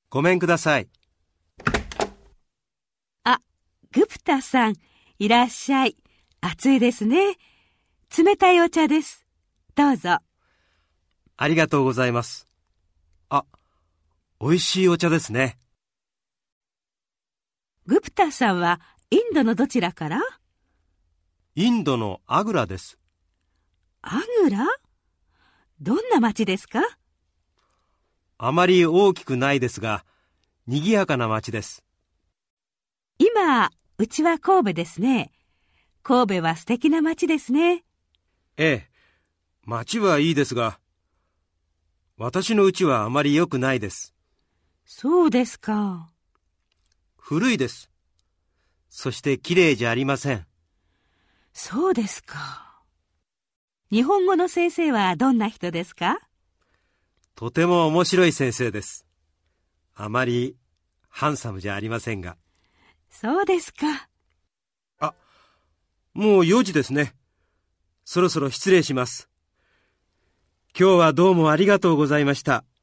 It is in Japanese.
ごめんください。 あ、グプタさん、いらっしゃい。暑いですね。冷たいお茶です。どうぞ。 ありがとうございます。あ、美味しいお茶ですね。 グプタさんはインドのどちらから？ インドのアグラです。 アグラ？どんな町ですか？ あまり大きくないですが、賑やかな町です。 今、うちは神戸ですね。神戸は素敵な町ですね。 ええ、町はいいですが、私の家はあまり良くないです。 そうですか。 古いです。そしてきれいじゃありません。 そうですか。日本語の先生はどんな人ですか？ とても面白い先生です。あまりハンサムじゃありませんが。 そうですか。 あ、もう4時ですね。そろそろ失礼します。今日はどうもありがとうございました。